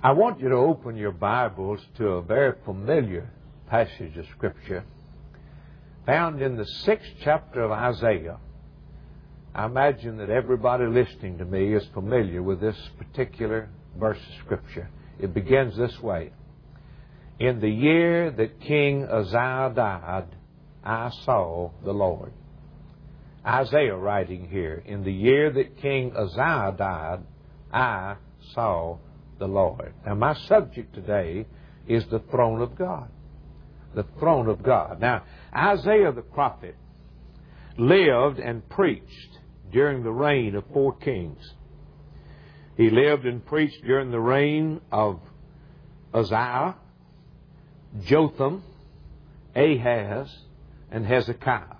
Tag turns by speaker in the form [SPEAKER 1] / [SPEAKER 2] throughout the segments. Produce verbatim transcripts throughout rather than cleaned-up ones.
[SPEAKER 1] I want you to open your Bibles to a very familiar passage of Scripture found in the sixth chapter of Isaiah. I imagine that everybody listening to me is familiar with this particular verse of Scripture. It begins this way. In the year that King Uzziah died, I saw the Lord. Isaiah writing here, in the year that King Uzziah died, I saw the Lord. Now, my subject today is the throne of God. The throne of God. Now, Isaiah the prophet lived and preached during the reign of four kings. He lived and preached during the reign of Uzziah, Jotham, Ahaz, and Hezekiah.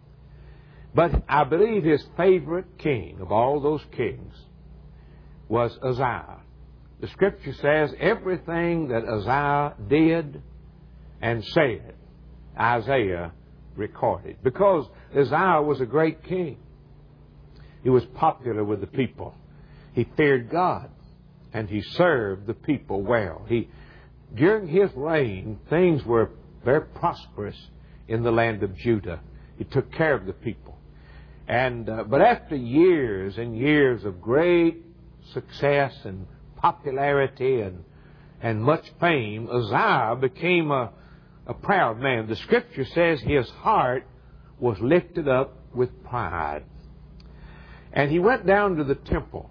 [SPEAKER 1] But I believe his favorite king of all those kings was Uzziah. The Scripture says everything that Uzziah did and said, Isaiah recorded. Because Uzziah was a great king. He was popular with the people. He feared God, and he served the people well. He, during his reign, things were very prosperous in the land of Judah. He took care of the people. And uh, but after years and years of great success and popularity and and much fame, Uzziah became a, a proud man. The Scripture says his heart was lifted up with pride. And he went down to the temple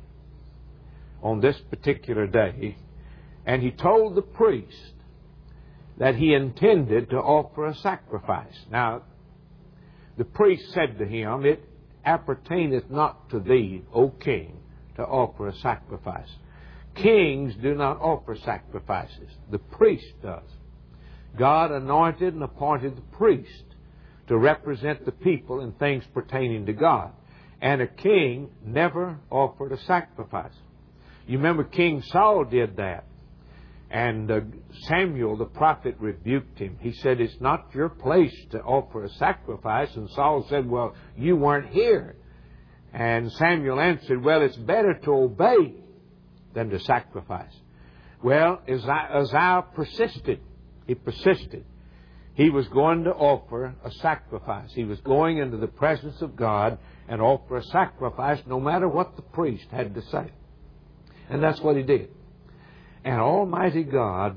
[SPEAKER 1] on this particular day, and he told the priest that he intended to offer a sacrifice. Now, the priest said to him, "It appertaineth not to thee, O king, to offer a sacrifice." Kings do not offer sacrifices. The priest does. God anointed and appointed the priest to represent the people in things pertaining to God. And a king never offered a sacrifice. You remember King Saul did that. And uh, Samuel the prophet rebuked him. He said, "It's not your place to offer a sacrifice." And Saul said, "Well, you weren't here." And Samuel answered, "Well, it's better to obey than to sacrifice." Well, Uzziah persisted. He persisted. He was going to offer a sacrifice. He was going into the presence of God and offer a sacrifice no matter what the priest had to say. And that's what he did. And Almighty God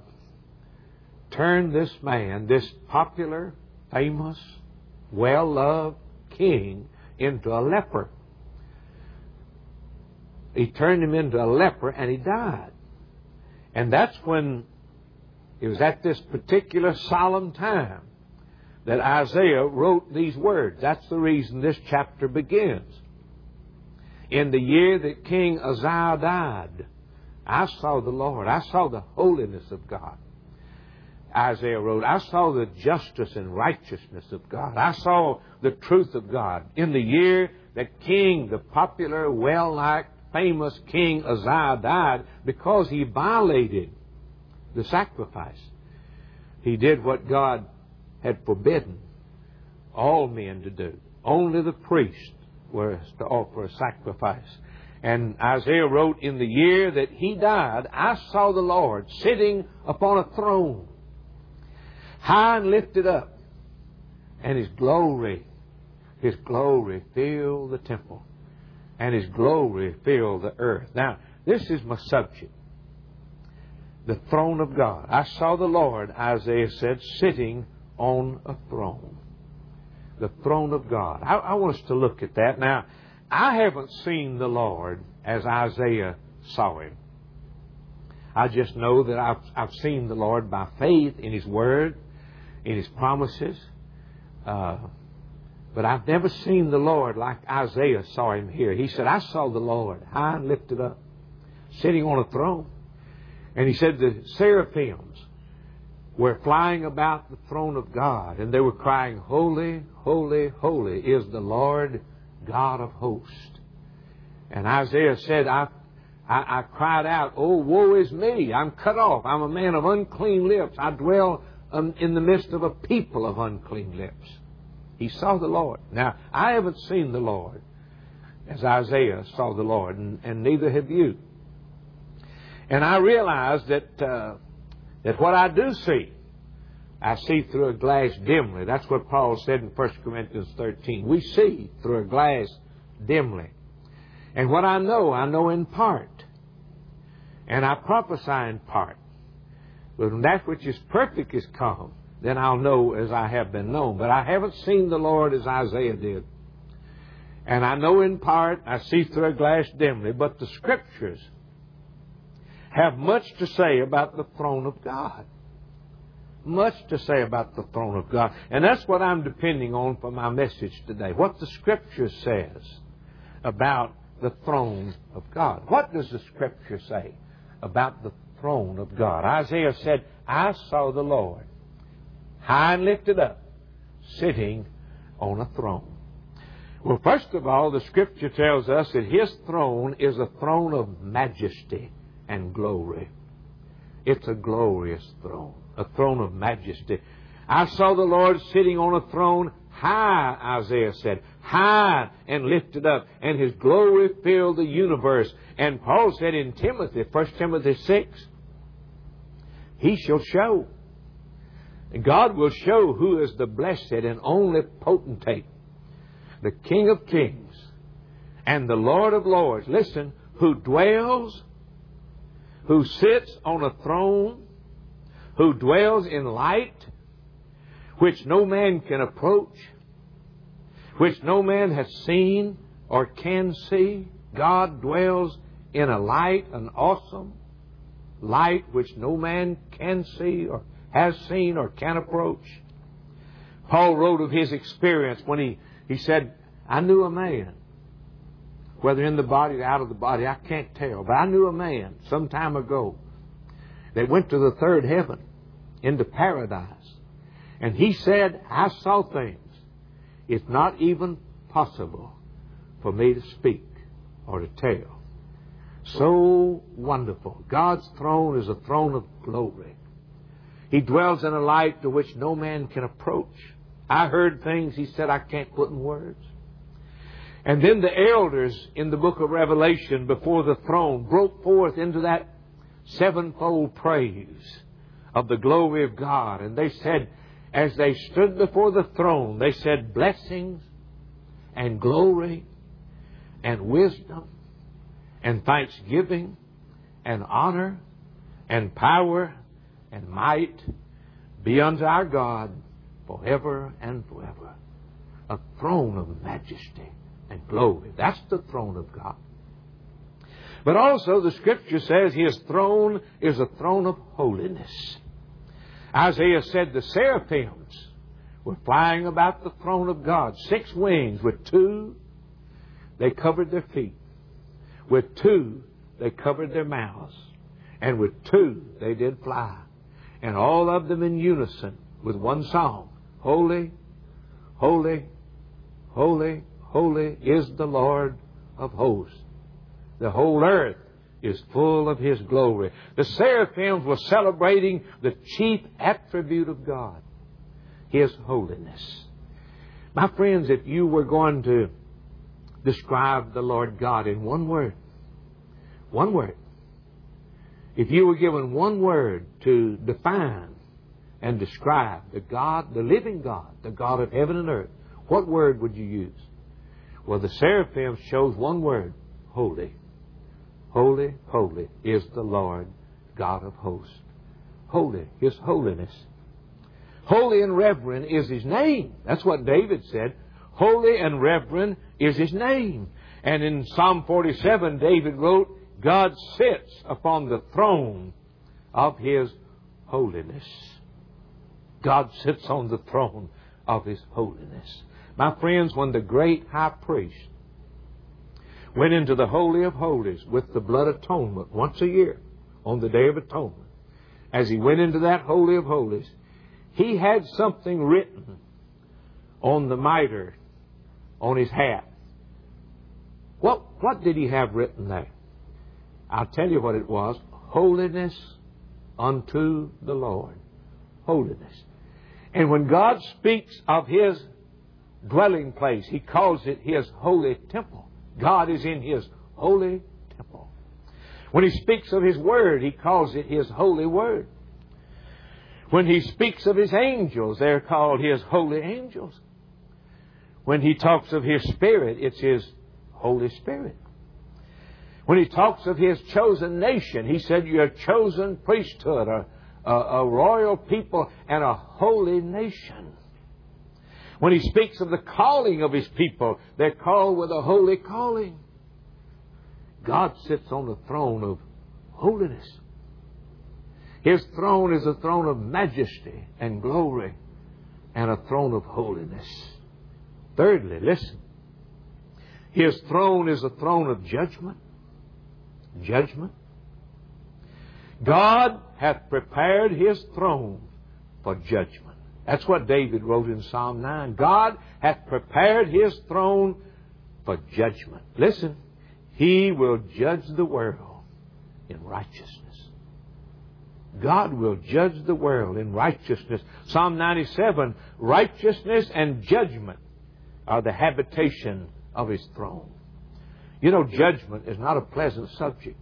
[SPEAKER 1] turned this man, this popular, famous, well-loved king, into a leper. He turned him into a leper, and he died. And that's when, it was at this particular solemn time that Isaiah wrote these words. That's the reason this chapter begins. In the year that King Uzziah died, I saw the Lord. I saw the holiness of God. Isaiah wrote, I saw the justice and righteousness of God. I saw the truth of God. In the year that King, the popular, well-liked, famous King Uzziah died, because he violated the sacrifice. He did what God had forbidden all men to do. Only the priest was to offer a sacrifice. And Isaiah wrote, in the year that he died, I saw the Lord sitting upon a throne, high and lifted up, and His glory, His glory filled the temple, and His glory filled the earth. Now, this is my subject. The throne of God. I saw the Lord, Isaiah said, sitting on a throne. The throne of God. I, I want us to look at that. Now, I haven't seen the Lord as Isaiah saw Him. I just know that I've, I've seen the Lord by faith in His Word, in His promises. Uh, but I've never seen the Lord like Isaiah saw Him here. He said, I saw the Lord high and lifted up, sitting on a throne. And he said the seraphims were flying about the throne of God, and they were crying, Holy, holy, holy is the Lord God of hosts. And Isaiah said, I, I, I cried out, Oh, woe is me. I'm cut off. I'm a man of unclean lips. I dwell um, in the midst of a people of unclean lips. He saw the Lord. Now, I haven't seen the Lord as Isaiah saw the Lord, and, and neither have you. And I realize that, uh, that what I do see, I see through a glass dimly. That's what Paul said in First Corinthians thirteen. We see through a glass dimly. And what I know, I know in part. And I prophesy in part. But when that which is perfect is come, then I'll know as I have been known. But I haven't seen the Lord as Isaiah did. And I know in part, I see through a glass dimly. But the Scriptures have much to say about the throne of God. Much to say about the throne of God. And that's what I'm depending on for my message today. What the Scripture says about the throne of God. What does the Scripture say about the throne of God? Isaiah said, I saw the Lord high and lifted up, sitting on a throne. Well, first of all, the Scripture tells us that His throne is a throne of majesty and glory. It's a glorious throne, a throne of majesty. I saw the Lord sitting on a throne high, Isaiah said, high and lifted up, and His glory filled the universe. And Paul said in Timothy, First Timothy six, He shall show. God will show who is the blessed and only potentate, the King of kings and the Lord of lords. Listen, who dwells, who sits on a throne, who dwells in light, which no man can approach, which no man has seen or can see. God dwells in a light, an awesome light which no man can see or has seen or can approach. Paul wrote of his experience when he, he said, I knew a man, whether in the body or out of the body, I can't tell, but I knew a man some time ago that went to the third heaven, into paradise. And he said, I saw things it's not even possible for me to speak or to tell. So wonderful. God's throne is a throne of glory. He dwells in a light to which no man can approach. I heard things, he said, I can't put in words. And then the elders in the book of Revelation before the throne broke forth into that sevenfold praise of the glory of God. And they said, as they stood before the throne, they said, blessings and glory and wisdom and thanksgiving and honor and power and might be unto our God forever and forever. A throne of majesty and glory. That's the throne of God. But also the Scripture says His throne is a throne of holiness. Isaiah said the seraphims were flying about the throne of God. Six wings. With two, they covered their feet. With two, they covered their mouths. And with two, they did fly. And all of them in unison with one song. Holy, holy, holy, holy is the Lord of hosts. The whole earth is full of His glory. The seraphims were celebrating the chief attribute of God, His holiness. My friends, if you were going to describe the Lord God in one word, one word, if you were given one word to define and describe the God, the living God, the God of heaven and earth, what word would you use? Well, the seraphims chose one word, holy. Holy, holy is the Lord God of hosts. Holy, His holiness. Holy and reverend is His name. That's what David said. Holy and reverend is His name. And in Psalm forty-seven, David wrote, God sits upon the throne of His holiness. God sits on the throne of His holiness. My friends, when the great high priest went into the Holy of Holies with the blood atonement once a year on the Day of Atonement, as he went into that Holy of Holies, he had something written on the mitre on his hat. What, what did he have written there? I'll tell you what it was. Holiness unto the Lord. Holiness. And when God speaks of His dwelling place, He calls it His holy temple. God is in His holy temple. When He speaks of His Word, He calls it His holy Word. When He speaks of His angels, they're called His holy angels. When He talks of His Spirit, it's His Holy Spirit. When He talks of His chosen nation, He said, you're a chosen priesthood, a, a, a royal people, and a holy nation. When He speaks of the calling of His people, they're called with a holy calling. God sits on the throne of holiness. His throne is a throne of majesty and glory and a throne of holiness. Thirdly, listen. His throne is a throne of judgment. Judgment. God hath prepared His throne for judgment. That's what David wrote in Psalm nine. God hath prepared His throne for judgment. Listen, He will judge the world in righteousness. God will judge the world in righteousness. Psalm ninety-seven, righteousness and judgment are the habitation of His throne. You know, judgment is not a pleasant subject.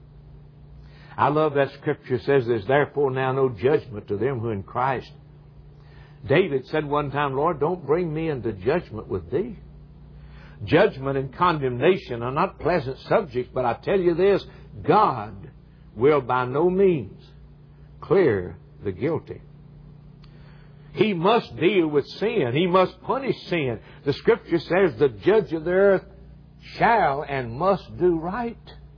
[SPEAKER 1] I love that Scripture says, there's therefore now no judgment to them who are in Christ. David said one time, Lord, don't bring me into judgment with Thee. Judgment and condemnation are not pleasant subjects, but I tell you this, God will by no means clear the guilty. He must deal with sin. He must punish sin. The Scripture says the judge of the earth shall and must do right.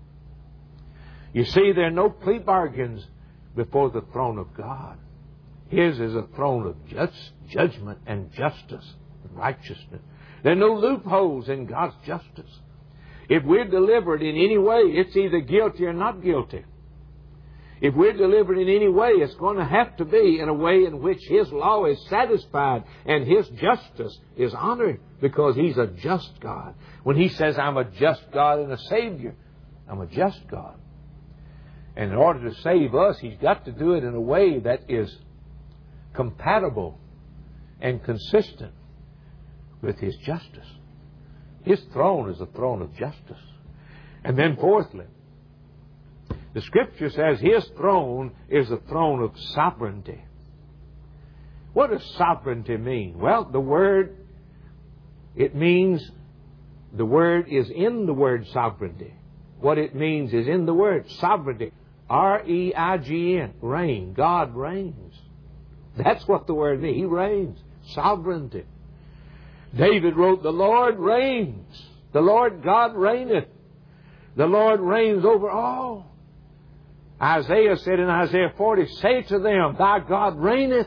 [SPEAKER 1] You see, there are no plea bargains before the throne of God. His is a throne of just, judgment and justice and righteousness. There are no loopholes in God's justice. If we're delivered in any way, it's either guilty or not guilty. If we're delivered in any way, it's going to have to be in a way in which His law is satisfied and His justice is honored, because He's a just God. When He says, I'm a just God and a Savior, I'm a just God. And in order to save us, He's got to do it in a way that is compatible and consistent with His justice. His throne is a throne of justice. And then fourthly, the Scripture says His throne is a throne of sovereignty. What does sovereignty mean? Well, the word, it means, the word is in the word sovereignty. What it means is in the word sovereignty. R E I G N, reign. God reigns. That's what the word means. He reigns. Sovereignty. David wrote, the Lord reigns. The Lord God reigneth. The Lord reigns over all. Isaiah said in Isaiah forty, say to them, thy God reigneth.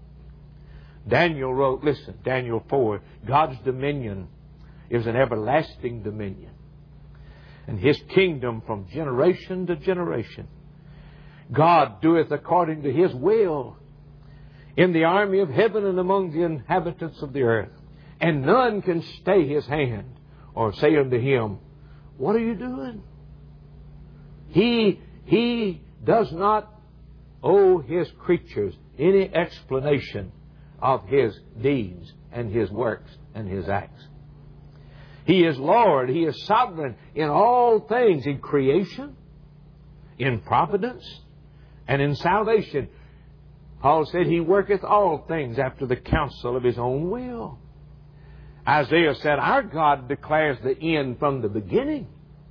[SPEAKER 1] Daniel wrote, listen, Daniel four, God's dominion is an everlasting dominion, and His kingdom from generation to generation. God doeth according to His will in the army of heaven and among the inhabitants of the earth. And none can stay His hand or say unto Him, what are you doing? He, he does not owe His creatures any explanation of His deeds and His works and His acts. He is Lord. He is sovereign in all things, in creation, in providence, and in salvation. Paul said He worketh all things after the counsel of His own will. Isaiah said, our God declares the end from the beginning.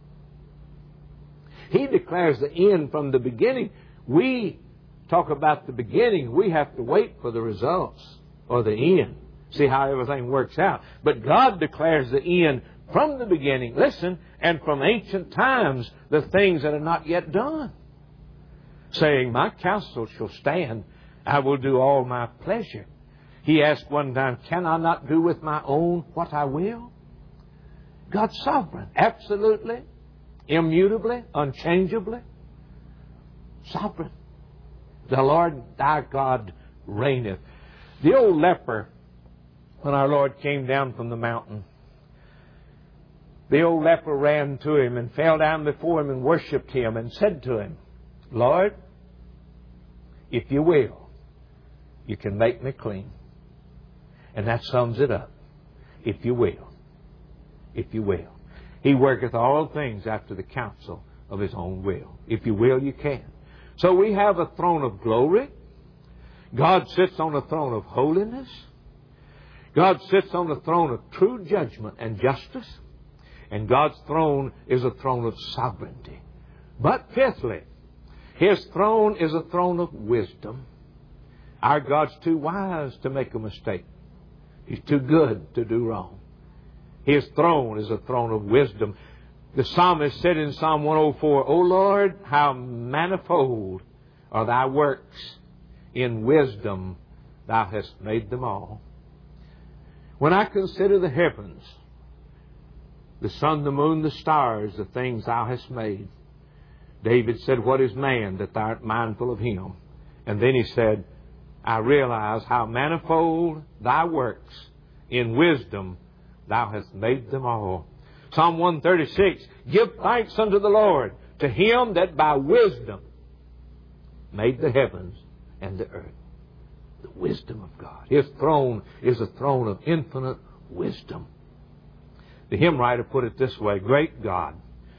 [SPEAKER 1] He declares the end from the beginning. We talk about the beginning. We have to wait for the results or the end. See how everything works out. But God declares the end from the beginning. Listen, and from ancient times, the things that are not yet done. Saying, my counsel shall stand. I will do all my pleasure. He asked one time, can I not do with my own what I will? God's sovereign. Absolutely. Immutably. Unchangeably. Sovereign. The Lord thy God reigneth. The old leper, when our Lord came down from the mountain, the old leper ran to Him and fell down before Him and worshipped Him and said to Him, Lord, if you will, you can make me clean. And that sums it up. If you will. If you will. He worketh all things after the counsel of His own will. If you will, you can. So we have a throne of glory. God sits on a throne of holiness. God sits on the throne of true judgment and justice. And God's throne is a throne of sovereignty. But fifthly, His throne is a throne of wisdom. Our God's too wise to make a mistake. He's too good to do wrong. His throne is a throne of wisdom. The psalmist said in Psalm one oh four, O Lord, how manifold are Thy works. In wisdom Thou hast made them all. When I consider the heavens, the sun, the moon, the stars, the things Thou hast made, David said, what is man that Thou art mindful of him? And then he said, I realize how manifold Thy works. In wisdom Thou hast made them all. Psalm one thirty-six, give thanks unto the Lord, to Him that by wisdom made the heavens and the earth. The wisdom of God. His throne is a throne of infinite wisdom. The hymn writer put it this way, great God,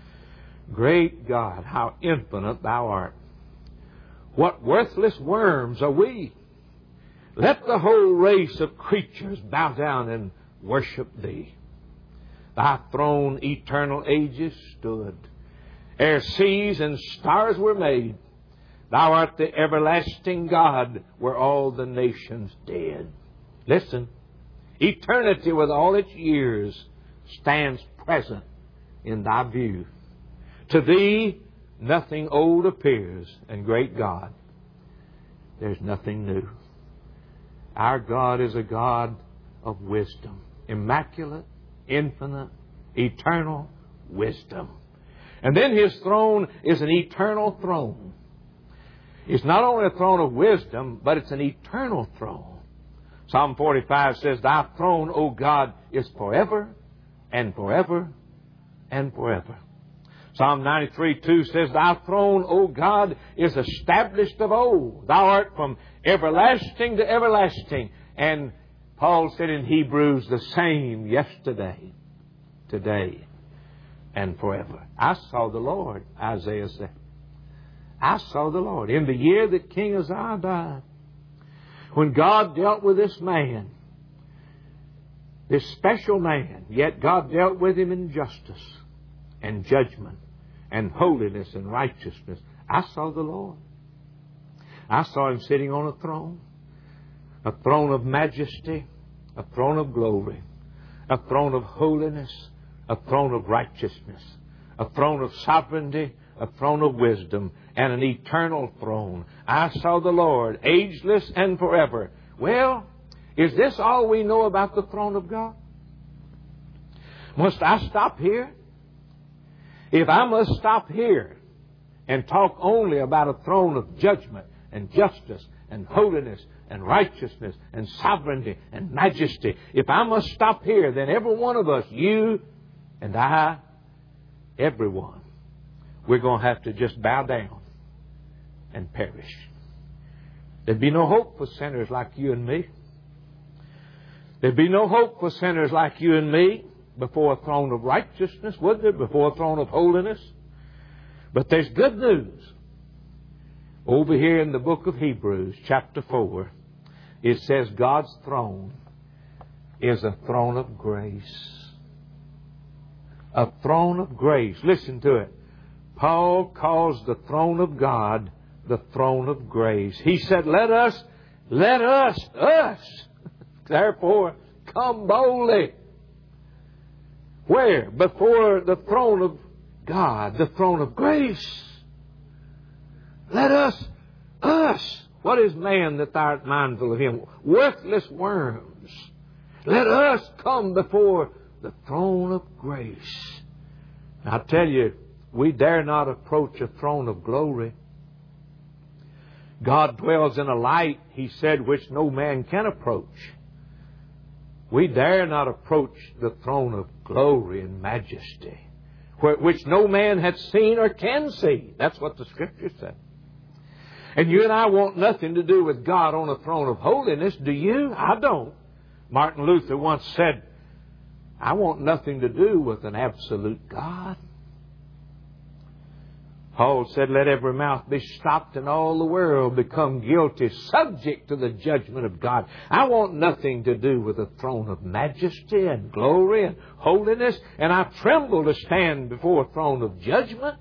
[SPEAKER 1] great God, how infinite Thou art. What worthless worms are we? Let the whole race of creatures bow down and worship Thee. Thy throne eternal ages stood, ere seas and stars were made. Thou art the everlasting God, where all the nations dead. Listen, eternity with all its years stands present in Thy view. To Thee nothing old appears, and great God, there's nothing new. Our God is a God of wisdom, immaculate, infinite, eternal wisdom. And then His throne is an eternal throne. It's not only a throne of wisdom, but it's an eternal throne. Psalm forty-five says, Thy throne, O God, is forever and forever and forever. Psalm ninety-three two says, Thy throne, O God, is established of old. Thou art from everlasting to everlasting. And Paul said in Hebrews, the same yesterday, today, and forever. I saw the Lord, Isaiah said. I saw the Lord in the year that King Uzziah died. When God dealt with this man, this special man, yet God dealt with him in justice and judgment and holiness and righteousness. I saw the Lord. I saw Him sitting on a throne, a throne of majesty, a throne of glory, a throne of holiness, a throne of righteousness, a throne of sovereignty, a throne of wisdom, and an eternal throne. I saw the Lord, ageless and forever. Well, is this all we know about the throne of God? Must I stop here? If I must stop here and talk only about a throne of judgment and justice and holiness and righteousness and sovereignty and majesty, if I must stop here, then every one of us, you and I, everyone, we're going to have to just bow down and perish. There'd be no hope for sinners like you and me. There'd be no hope for sinners like you and me before a throne of righteousness, would there? Before a throne of holiness. But there's good news. Over here in the book of Hebrews, chapter four, it says God's throne is a throne of grace. A throne of grace. Listen to it. Paul calls the throne of God the throne of grace. He said, let us, let us, us, therefore, come boldly. Where? Before the throne of God, the throne of grace. Let us, us. What is man that thou art mindful of him? Worthless worms. Let us come before the throne of grace. I tell you, we dare not approach a throne of glory. God dwells in a light, He said, which no man can approach. We dare not approach the throne of glory and majesty, which no man hath seen or can see. That's what the Scripture said. And you and I want nothing to do with God on a throne of holiness, do you? I don't. Martin Luther once said, I want nothing to do with an absolute God. Paul said, let every mouth be stopped and all the world become guilty, subject to the judgment of God. I want nothing to do with the throne of majesty and glory and holiness, and I tremble to stand before a throne of judgment.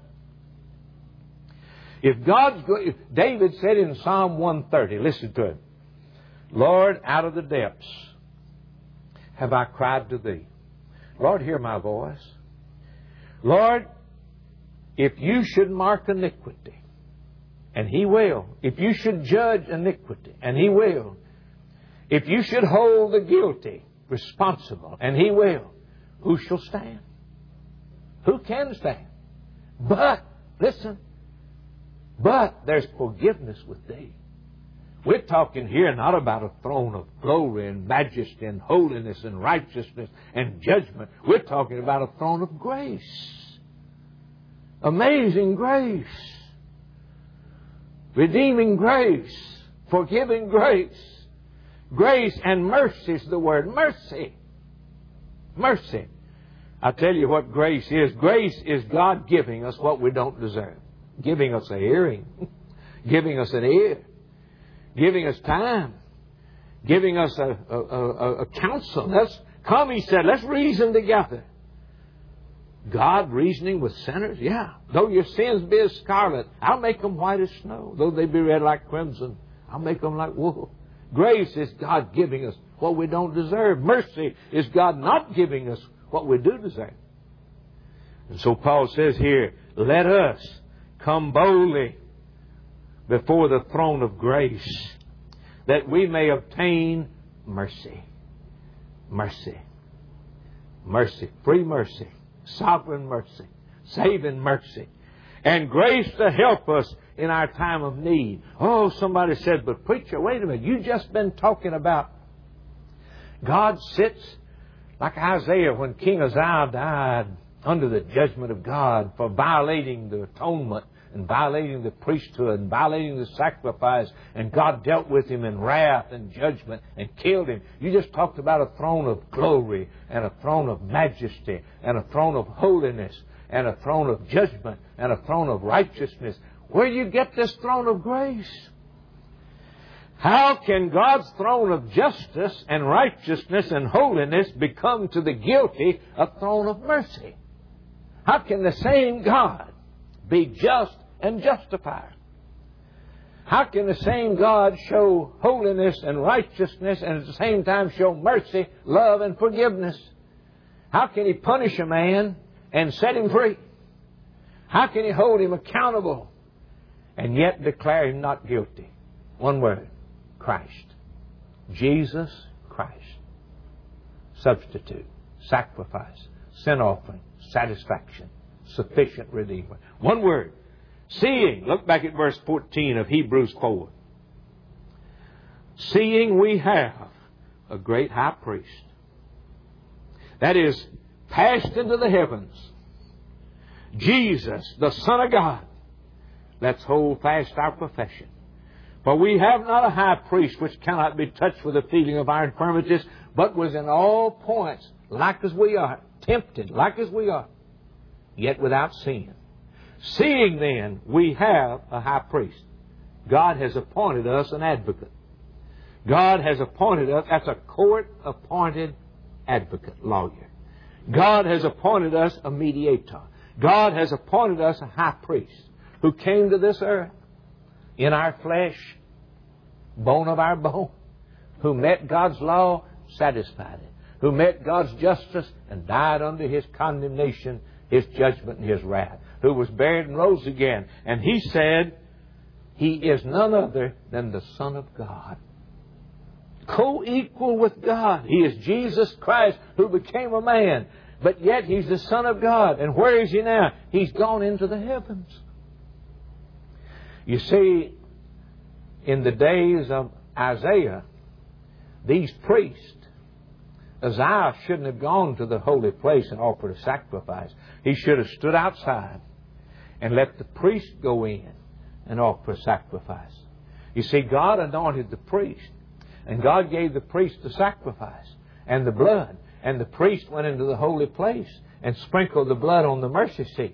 [SPEAKER 1] If God's go- David said in Psalm one thirty, listen to it, Lord, out of the depths have I cried to Thee. Lord, hear my voice. Lord, if You should mark iniquity, and He will. If You should judge iniquity, and He will. If You should hold the guilty responsible, and He will, who shall stand? Who can stand? But, listen, but there's forgiveness with Thee. We're talking here not about a throne of glory and majesty and holiness and righteousness and judgment. We're talking about a throne of grace. Amazing grace. Redeeming grace. Forgiving grace. Grace and mercy is the word. Mercy. Mercy. I tell you what grace is. Grace is God giving us what we don't deserve. Giving us a hearing. Giving us an ear. Giving us time. Giving us a, a, a, a counsel. Let's come, He said, let's reason together. God reasoning with sinners? Yeah. Though your sins be as scarlet, I'll make them white as snow. Though they be red like crimson, I'll make them like wool. Grace is God giving us what we don't deserve. Mercy is God not giving us what we do deserve. And so Paul says here, let us come boldly before the throne of grace, that we may obtain mercy. Mercy. Mercy. Free mercy. Sovereign mercy. Saving mercy. And grace to help us in our time of need. Oh, somebody said, but preacher, wait a minute. You've just been talking about God sits like Isaiah when King Uzziah died under the judgment of God for violating the atonement and violating the priesthood and violating the sacrifice, and God dealt with him in wrath and judgment and killed him. You just talked about a throne of glory and a throne of majesty and a throne of holiness and a throne of judgment and a throne of righteousness. Where do you get this throne of grace? How can God's throne of justice and righteousness and holiness become to the guilty a throne of mercy? How can the same God be just and justified? How can the same God show holiness and righteousness and at the same time show mercy, love, and forgiveness? How can He punish a man and set him free? How can He hold him accountable and yet declare him not guilty? One word, Christ. Jesus Christ. Substitute, sacrifice, sin offering, satisfaction, sufficient Redeemer. One word. Seeing, look back at verse fourteen of Hebrews four. Seeing we have a great high priest that is passed into the heavens, Jesus, the Son of God. Let's hold fast our profession. For we have not a high priest which cannot be touched with the feeling of our infirmities, but was in all points like as we are, tempted like as we are, yet without sin. Seeing then we have a high priest. God has appointed us an advocate. God has appointed us, that's a court-appointed advocate, lawyer. God has appointed us a mediator. God has appointed us a high priest who came to this earth in our flesh, bone of our bone, who met God's law, satisfied it, who met God's justice and died under His condemnation, His judgment, and His wrath, who was buried and rose again. And He said, He is none other than the Son of God. Co-equal with God. He is Jesus Christ who became a man. But yet He's the Son of God. And where is He now? He's gone into the heavens. You see, in the days of Isaiah, these priests, Uzziah shouldn't have gone to the holy place and offered a sacrifice. He should have stood outside and let the priest go in and offer a sacrifice. You see, God anointed the priest, and God gave the priest the sacrifice and the blood, and the priest went into the holy place and sprinkled the blood on the mercy seat.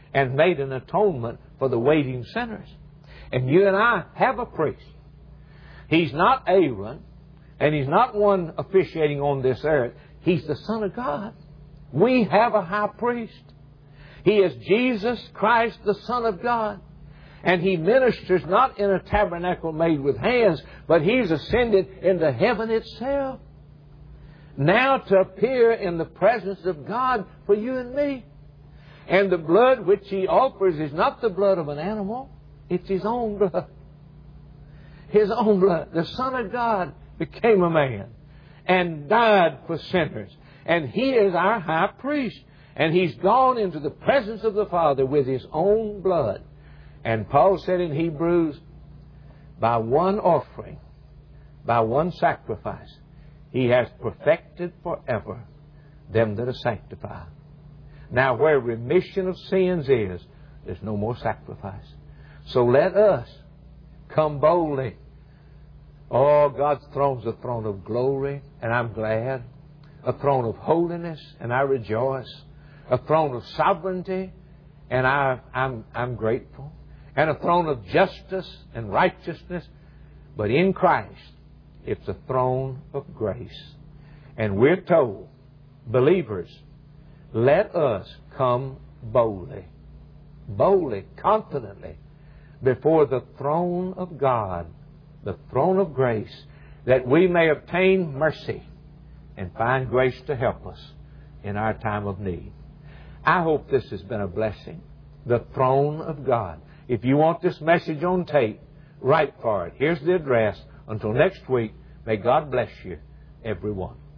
[SPEAKER 1] and made an atonement for the waiting sinners. And you and I have a priest. He's not Aaron, and he's not one officiating on this earth. He's the Son of God. We have a high priest. He is Jesus Christ, the Son of God. And He ministers not in a tabernacle made with hands, but He's ascended into heaven itself. Now to appear in the presence of God for you and me. And the blood which He offers is not the blood of an animal. It's His own blood. His own blood. The Son of God became a man and died for sinners. And He is our high priest. And He's gone into the presence of the Father with His own blood. And Paul said in Hebrews, by one offering, by one sacrifice, He has perfected forever them that are sanctified. Now where remission of sins is, there's no more sacrifice. So let us come boldly. Oh, God's throne's a throne of glory, and I'm glad. A throne of holiness, and I rejoice. A throne of sovereignty, and I, I'm, I'm grateful. And a throne of justice and righteousness. But in Christ, it's a throne of grace. And we're told, believers, let us come boldly, boldly, confidently, before the throne of God, the throne of grace, that we may obtain mercy and find grace to help us in our time of need. I hope this has been a blessing. The throne of God. If you want this message on tape, write for it. Here's the address. Until next week, may God bless you, everyone.